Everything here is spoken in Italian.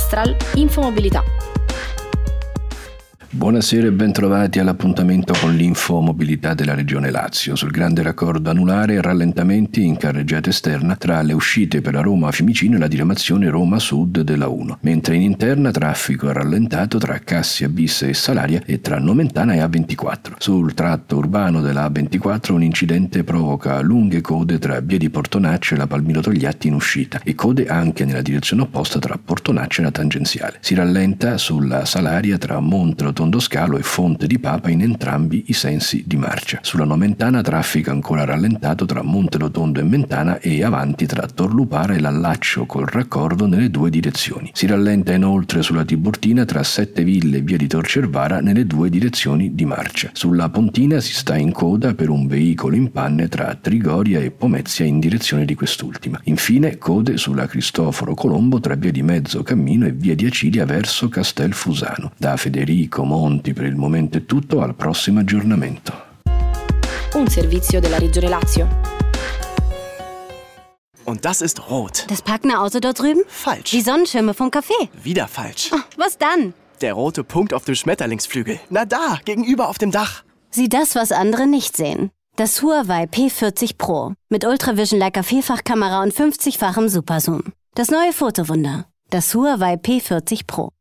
Austral Infomobilità. Buonasera e bentrovati all'appuntamento con l'infomobilità della Regione Lazio. Sul grande raccordo anulare rallentamenti in carreggiata esterna tra le uscite per la Roma Fiumicino e la diramazione Roma Sud della 1, mentre in interna traffico rallentato tra Cassia Bis e Salaria e tra Nomentana e A24. Sul tratto urbano della A24 un incidente provoca lunghe code tra via di Portonaccio e la Palmiro Togliatti in uscita e code anche nella direzione opposta tra Portonaccio e la tangenziale. Si rallenta sulla Salaria tra Monte Rotondo Scalo e Fonte di Papa in entrambi i sensi di marcia. Sulla Nomentana traffico ancora rallentato tra Monte Rotondo e Mentana e avanti tra Torlupara e l'allaccio col raccordo nelle due direzioni. Si rallenta inoltre sulla Tiburtina tra Sette Ville e via di Tor Cervara nelle due direzioni di marcia. Sulla Pontina si sta in coda per un veicolo in panne tra Trigoria e Pomezia in direzione di quest'ultima. Infine code sulla Cristoforo Colombo tra via di Mezzo Cammino e via di Acilia verso Castelfusano. Da Federico Monti per il momento è tutto, al prossimo aggiornamento. Un servizio della Regione Lazio. Und das ist rot. Das Partnerauto dort drüben? Falsch. Die Sonnenschirme vom Café? Wieder falsch. Oh, was dann? Der rote Punkt auf dem Schmetterlingsflügel. Na da, gegenüber auf dem Dach. Sieh das, was andere nicht sehen. Das Huawei P40 Pro. Mit Ultravision Leica Vielfachkamera und 50-fachem Superzoom. Das neue Fotowunder. Das Huawei P40 Pro.